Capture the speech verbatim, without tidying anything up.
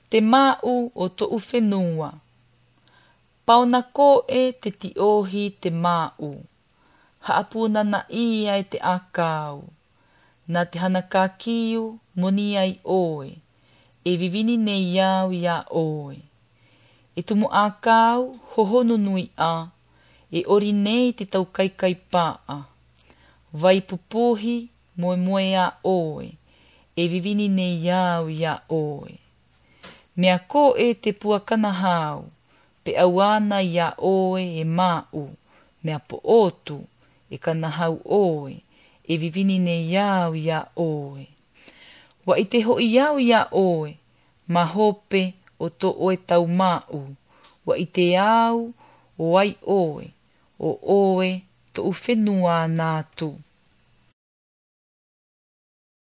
te māu o to'u whenua. Pauna ko e te tiohi te māu. Haapuna na ia e te akau. Na te hanaka kiu moni ai oe. E vivini nei iau ia oe. E tumu akau hohonu nui a. E ori nei te tau kaikai paa. Vai pupuhi moe moe a oe. E vivini nei iau ia oe. Mea ko e te puakana hau. Pe auana ia oe e mau. Mea po otu e kanahau oe. E vivini nei iau ia oe. Wa i te hoi iau ia oe. Ma hope o to oe tau mau. Wa i te au o ai oe. O oe to u whenua nātu.